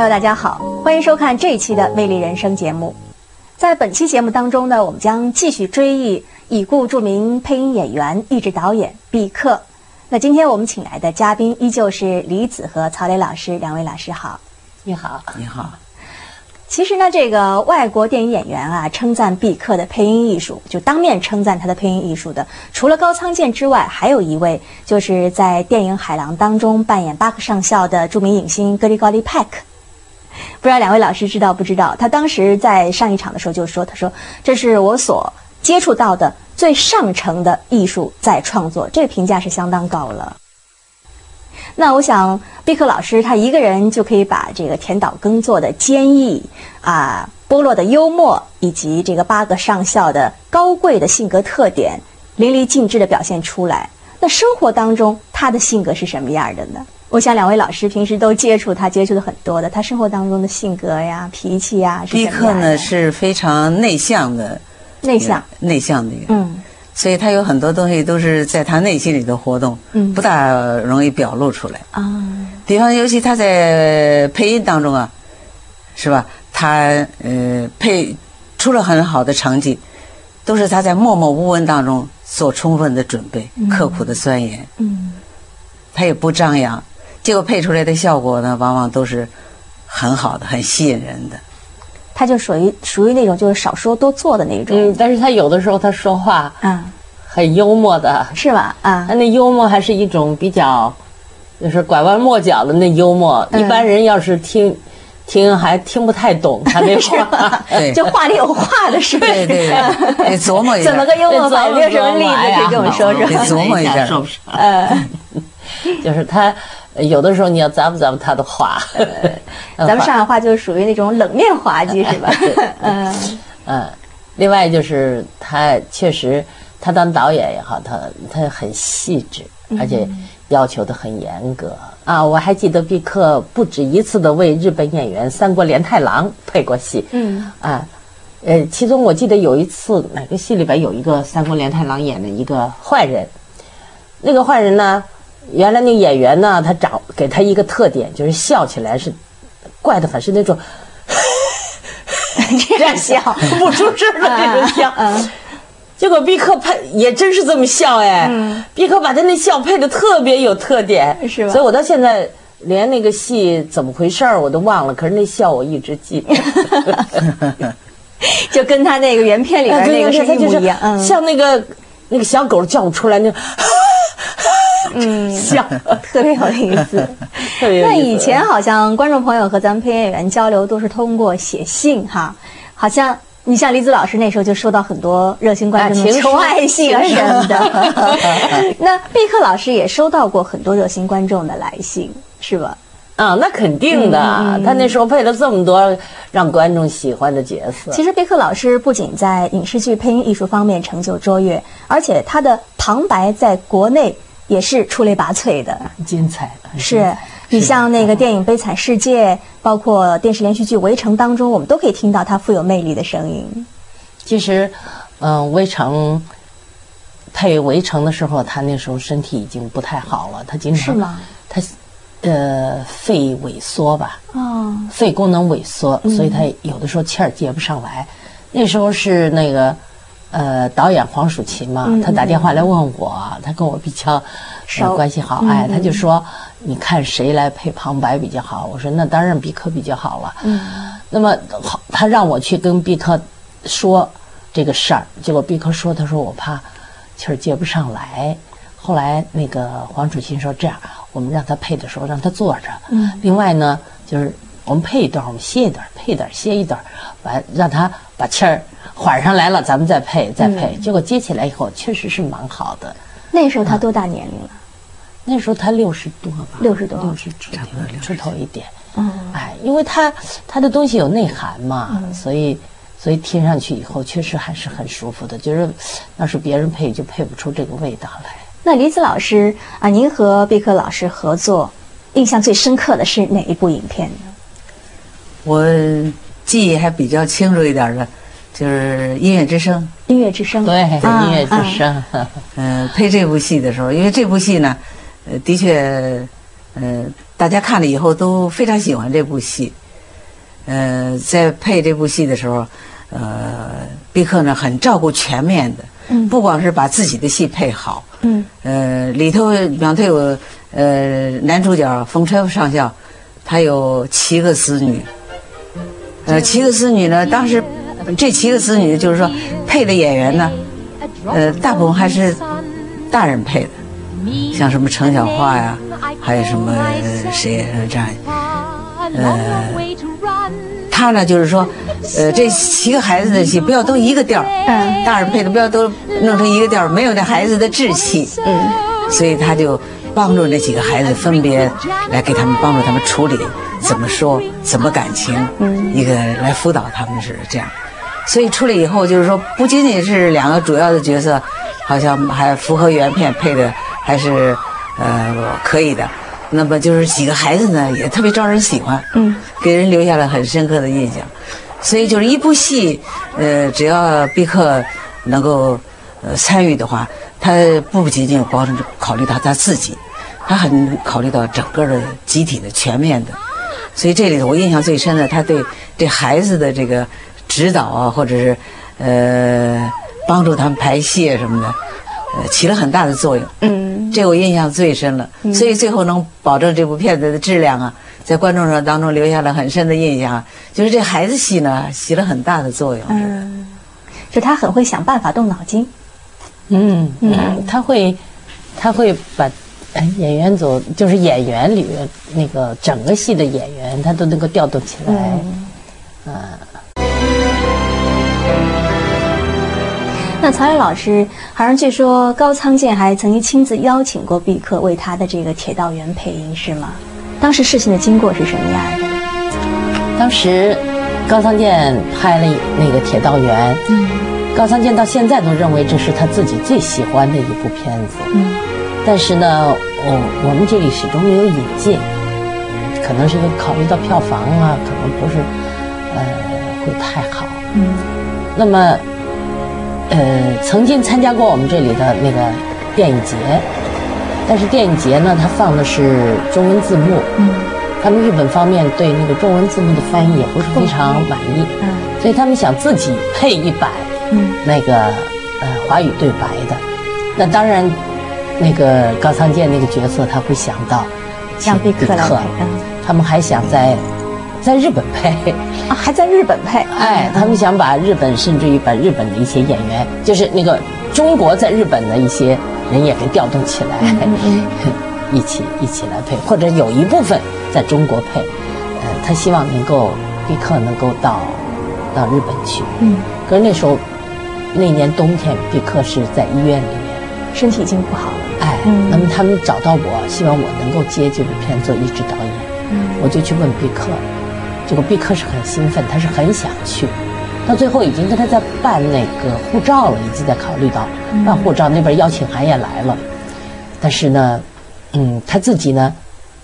Hello， 大家好，欢迎收看这一期的《魅力人生》节目。在本期节目当中呢，我们将继续追忆已故著名配音演员、译制导演毕克。那今天我们请来的嘉宾依旧是李子和曹磊老师，两位老师好。 你好， 你好。 其实呢，这个外国电影演员啊，称赞毕克的配音艺术，就当面称赞他的配音艺术的，除了高仓健之外，还有一位就是在电影《海狼》当中扮演巴克上校的著名影星格里高利·派克。不知道两位老师知道不知道？他当时在上一场的时候就说：“他说这是我所接触到的最上乘的艺术在创作，这个评价是相当高了。”那我想，毕克老师他一个人就可以把这个田岛耕作的坚毅波洛的幽默，以及这个巴克上校的高贵的性格特点淋漓尽致地表现出来。那生活当中他的性格是什么样的呢？我想两位老师平时都接触他，接触的很多的，他生活当中的性格呀、脾气呀是什么样的？ 毕克呢是非常内向的，内向的一个人，所以他有很多东西都是在他内心里的活动，不大容易表露出来啊。比方，尤其他在配音当中啊，是吧？他出了很好的成绩，都是他在默默无闻当中做充分的准备，刻苦的钻研，他也不张扬。结果配出来的效果呢，往往都是很好的，很吸引人的。 他就属于那种就是少说多做的那种。 但是他有的时候他说话，很幽默的， 是吧？他那幽默还是一种比较，就是拐弯抹角的那幽默。一般人要是听还听不太懂他那话， 就话里有话的是不是？ 对，琢磨一下。 怎么个幽默法？有没有什么例子可以跟我们说说？ 得琢磨一下， 是不是？就是他有的时候你要咂不他的话， 咱们上海话就是属于那种冷面滑稽，是吧？ 另外就是他确实，他当导演也好，他很细致，而且要求的很严格啊。我还记得毕克不止一次的为日本演员三国连太郎配过戏，其中我记得有一次哪个戏里边有一个三国连太郎演的一个坏人，那个坏人呢，原来那个演员呢，他给他一个特点，就是笑起来是怪的，反是那种这样笑不出声的这种笑。结果毕克配也真是这么笑毕克把他那笑配的特别有特点， 是吧？ 所以我到现在连那个戏怎么回事我都忘了，可是那笑我一直记得。 就跟他那个原片里边那个是一模一样， 像那个小狗叫出来那笑特别有意思。那以前好像观众朋友和咱们配音演员交流都是通过写信哈，好像你像李子老师那时候就收到很多热心观众的求爱信啊什么的。那毕克老师也收到过很多热心观众的来信，是吧？ 那肯定的，他那时候配了这么多让观众喜欢的角色。 其实毕克老师不仅在影视剧配音艺术方面成就卓越，而且他的旁白在国内也是出类拔萃的， 精彩。 是你像那个电影《悲惨世界》，包括电视连续剧《围城》当中，我们都可以听到他富有魅力的声音。 其实，围城配围城的时候，他那时候身体已经不太好了，他经常是吗？ 他肺萎缩吧，肺功能萎缩，所以他有的时候气儿接不上来。那时候是那个导演黄蜀芹嘛，他打电话来问我，他跟我比较关系好，他就说你看谁来配旁白比较好？我说那当然毕克比较好了。那么他让我去跟毕克说这个事儿，结果毕克说，他说我怕气儿接不上来。后来那个黄楚芹说这样，我们让他配的时候让他坐着，另外呢就是我们配一段，我们歇一段，配一段歇一段，让他把气儿缓上来了，咱们再配。结果接起来以后确实是蛮好的。 那时候他多大年龄了？ 那时候他60多吧 ，60多 ，60出头一点。因为他的东西有内涵嘛，所以听上去以后确实还是很舒服的。就是要是别人配就配不出这个味道来。 那李子老师您和毕克老师合作，印象最深刻的是哪一部影片呢？ 我记忆还比较清楚一点的，就是《音乐之声》。 音乐之声， 对，音乐之声。 配这部戏的时候，因为这部戏呢，的确，大家看了以后都非常喜欢这部戏。 在配这部戏的时候，毕克呢很照顾全面的，不光是把自己的戏配好，里头比方他有男主角冯车夫上校，他有7个子女，7个子女呢，当时这7个子女就是说配的演员呢，大部分还是大人配的，像什么程小桦呀，还有什么谁这样，他呢就是说，这7个孩子的戏不要都一个调，大人配的不要都弄成一个调，没有那孩子的志气，所以他就帮助那几个孩子分别来给他们帮助他们处理怎么说怎么感情，一个来辅导他们是这样，所以出来以后就是说不仅仅是2个主要的角色，好像还符合原片配的还是可以的。那么就是几个孩子呢，也特别招人喜欢，给人留下了很深刻的印象。所以就是一部戏，只要毕克能够参与的话，他不仅仅考虑到他自己，他很考虑到整个的集体的全面的。所以这里头我印象最深的，他对这孩子的这个指导啊，或者是帮助他们排戏什么的。起了很大的作用，这我印象最深了，所以最后能保证这部片子的质量啊，在观众当中留下了很深的印象，就是这孩子戏呢起了很大的作用， 就他很会想办法动脑筋， 他会把演员组就是演员里面那个整个戏的演员，他都能够调动起来， 那曹禺老师好像据说高仓健还曾经亲自邀请过毕克为他的这个铁道员配音，是吗？当时事情的经过是什么样的？ 当时高仓健拍了那个铁道员，高仓健到现在都认为这是他自己最喜欢的一部片子，但是呢，我们这里始终没有引进，可能是因为考虑到票房啊，可能不是会太好，那么。曾经参加过我们这里的那个电影节，但是电影节呢，它放的是中文字幕，他们日本方面对那个中文字幕的翻译也不是非常满意，所以他们想自己配一版，那个华语对白的。那当然，那个高仓健那个角色他会想到让毕克来配， 他们还想在日本配啊，还在日本配， 他们想把日本，甚至于把日本的一些演员，就是那个中国在日本的一些人也给调动起来，一起来配，或者有一部分在中国配，他希望能够毕克能够到日本去，可是那时候那年冬天，毕克是在医院里面， 身体已经不好了， 那么他们找到我，希望我能够接这部片做一指导演，我就去问毕克。结果毕克是很兴奋，他是很想去，到最后已经跟他在办那个护照了，已经在考虑到办护照，那边邀请函也来了，但是呢，他自己呢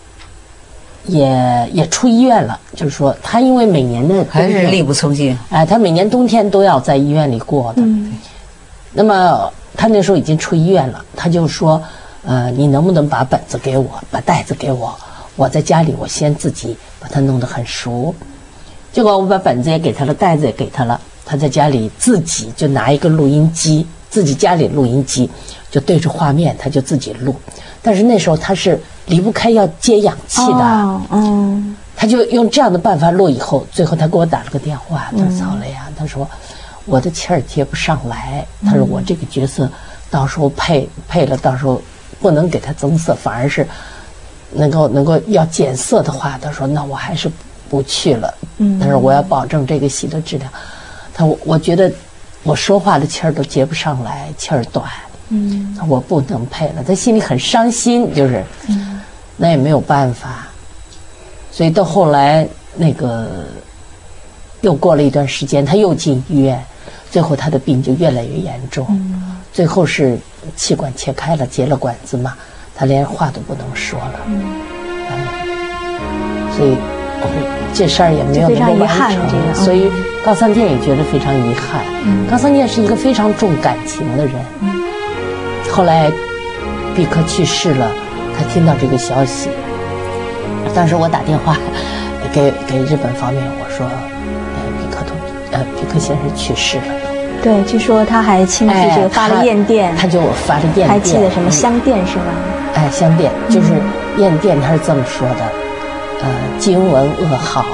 也出医院了，就是说他因为每年的还是力不从心， 他每年冬天都要在医院里过的，那么他那时候已经出医院了，他就说，你能不能把本子给我，把带子给我？我在家里，我先自己把它弄得很熟，结果我把本子也给他了，袋子也给他了，他在家里自己就拿一个录音机，自己家里录音机就对着画面，他就自己录。但是那时候他是离不开要接氧气的，他就用这样的办法录。以后最后他给我打了个电话，他说：“曹雷啊，他说我的气儿接不上来，他说我这个角色到时候配了，到时候不能给他增色，反而是。”能够要减色的话，他说那我还是不去了。但是我要保证这个戏的质量。我觉得我说话的气儿都接不上来，气儿短。我不能配了，他心里很伤心，就是，那也没有办法。所以到后来那个又过了一段时间，他又进医院，最后他的病就越来越严重，最后是气管切开了，接了管子嘛。他连话都不能说了，所以这事儿也没有能够完成，所以高仓健也觉得非常遗憾。高仓健是一个非常重感情的人。后来毕克去世了，他听到这个消息，当时我打电话给日本方面，我说，比克先生去世了。 对，据说他还亲自这个发了唁电， 他就发了唁电， 还记得什么香电是吧？ 香电就是唁电，他是这么说的：今闻噩耗，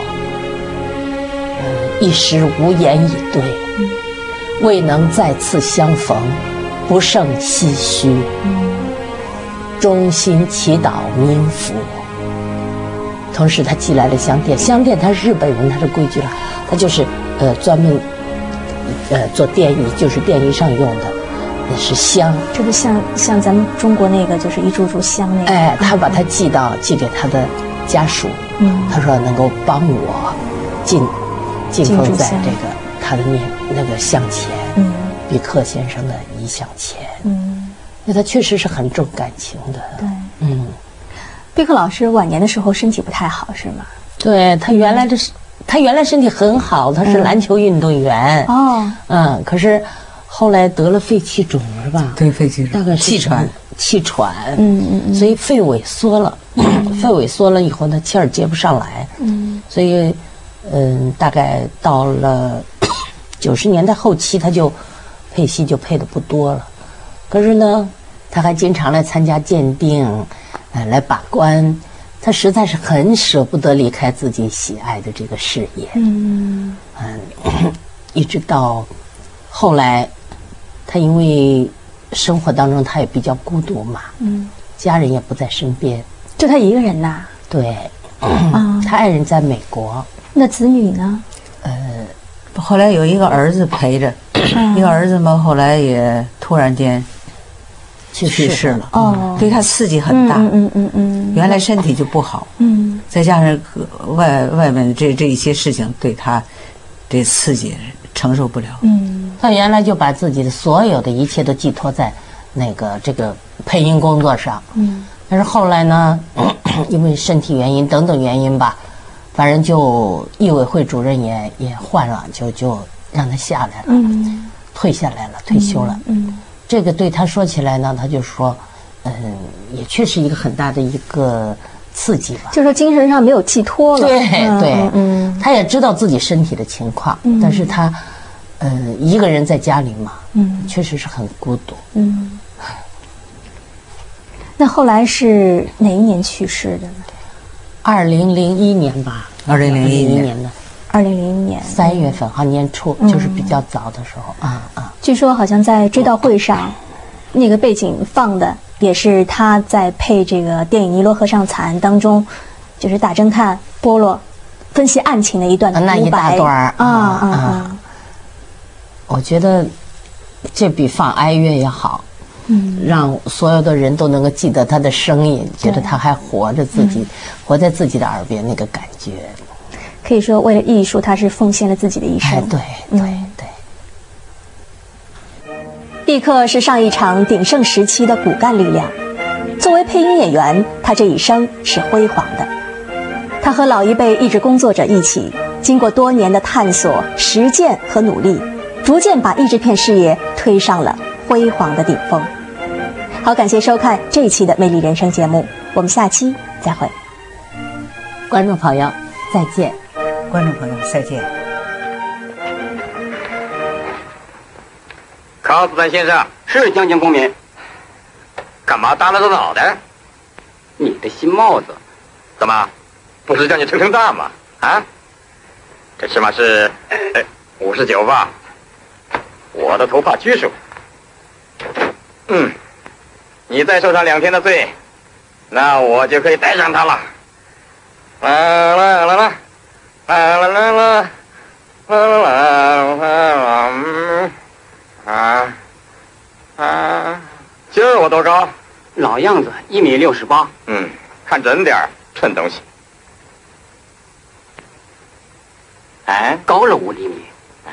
一时无言以对，未能再次相逢，不胜唏嘘。衷心祈祷冥福。同时，他寄来了香电，香电他是日本人，他的规矩了，他就是专门做电仪，就是电仪上用的，也是香， 就是像咱们中国那个就是一柱柱香那个。 他把它寄给他的家属，他说能够帮我敬奉在这个他的那个像前，比克先生的遗像前，因为他确实是很重感情的。 对，毕克老师晚年的时候身体不太好，是吗？ 对，他原来身体很好，他是篮球运动员。可是后来得了肺气肿是吧？ 对，肺气肿， 大概是气喘，所以肺萎缩了，肺萎缩了以后呢，气儿接不上来，所以大概到了90年代后期，他就配戏就配的不多了。可是呢，他还经常来参加鉴定，来把关。他实在是很舍不得离开自己喜爱的这个事业。一直到后来，他因为生活当中他也比较孤独嘛，家人也不在身边， 就他一个人呐。 对，他爱人在美国。 那子女呢？ 后来有一个儿子陪着，一个儿子嘛，后来也突然间去世了。对他刺激很大。原来身体就不好。再加上外面这一些事情对他这刺激承受不了。 他原来就把自己的所有的一切都寄托在这个配音工作上。但是后来呢，因为身体原因等等原因吧，反正就艺委会主任也换了，就让他下来了，退下来了，退休了。这个对他说起来呢，他就说，也确实一个很大的一个刺激吧， 就是说精神上没有寄托了。 对，他也知道自己身体的情况，但是他一个人在家里嘛，确实是很孤独。 那后来是哪一年去世的呢 ？2001年吧，2001年的 2001年 3月份，年初，就是比较早的时候。 据说好像在追悼会上，那个背景放的也是他在配这个电影《尼罗河上惨案》当中，就是大侦探波洛分析案情的一段独白。 那一大段我觉得这比放哀乐也好。让所有的人都能够记得他的声音，觉得他还活着，活在自己的耳边，那个感觉。 可以说，为了艺术，他是奉献了自己的一生。 对。 毕克是上一场鼎盛时期的骨干力量。作为配音演员，他这一生是辉煌的。他和老一辈译制工作者一起，经过多年的探索、实践和努力，逐渐把译制片事业推上了辉煌的顶峰。好，感谢收看这一期的《魅力人生》节目，我们下期再会。 观众朋友，再见。 观众朋友，再见。 康斯坦先生，是将军公民。干嘛耷拉着脑袋？你的新帽子，怎么不是叫你称赞吗？这起码是59吧？我的头发拘束。你再受上2天的罪，那我就可以带上它了。今儿我多高？ 老样子1.68米。 看准点儿，蠢东西。 高了5厘米。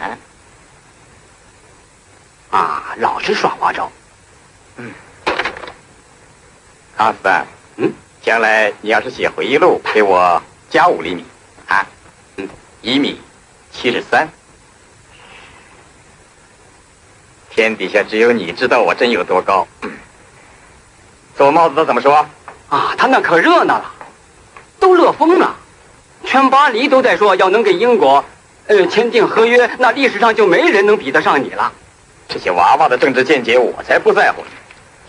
老是耍花招。 康斯坦，将来你要是写回忆录，给我加5厘米，1.73米。天底下只有你知道我真有多高。做帽子的怎么说？ 他那可热闹了，都乐疯了。 全巴黎都在说要能给英国，签订合约，那历史上就没人能比得上你了。 这些娃娃的政治见解，我才不在乎呢。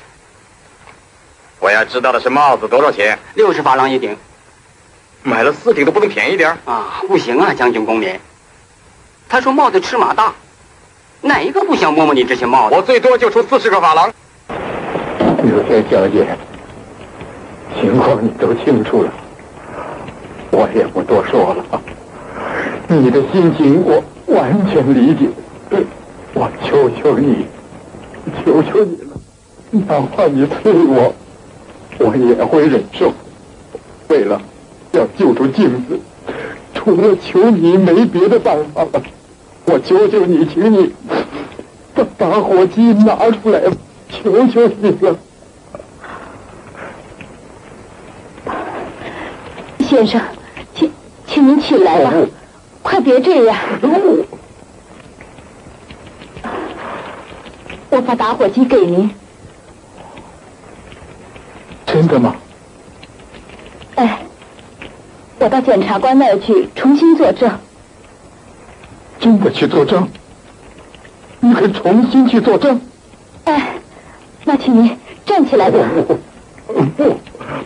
我要知道的是帽子多少钱 ？60法郎一顶。 买了4顶都不能便宜点啊？不行啊，将军公民。他说帽子尺码大，哪一个不想摸摸你这些帽子？ 我最多就出40个法郎。 柳田小姐，情况你都清楚了，我也不多说了。你的心情我完全理解，我求求你，求求你了，哪怕你催我，我也会忍受。为了要救出镜子，除了求你没别的办法了。我求求你，请你把打火机拿出来，求求你了。 先生，请您起来吧，快别这样。我把打火机给您。 真的吗？ 哎，我到检察官那儿去重新作证。 真的去作证？你肯重新去作证？ 哎，那请您站起来吧。 不，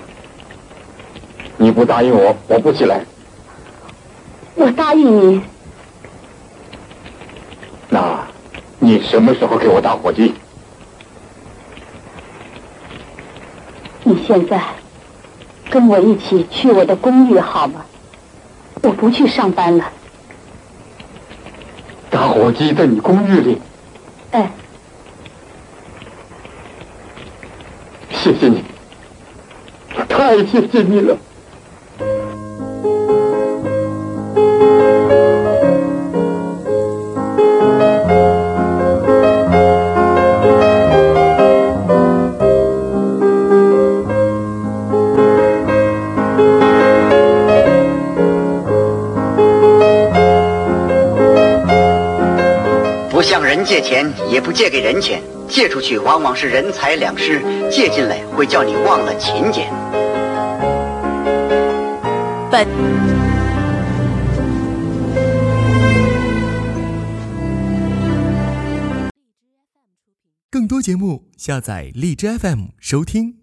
你不答应我，我不起来。 我答应你。 那你什么时候给我打火机？ 你现在跟我一起去我的公寓好吗？我不去上班了。 打火机在你公寓里？ 哎。 谢谢你，太谢谢你了。 不向人借钱，也不借给人钱，借出去往往是人财两失，借进来会叫你忘了勤俭。 更多节目下载荔枝 FM 收听。